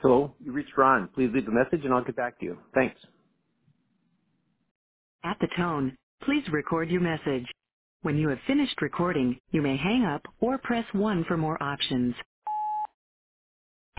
Hello, you reached Ron. Please leave a message and I'll get back to you. Thanks. At the tone, please record your message. When you have finished recording, you may hang up or press 1 for more options.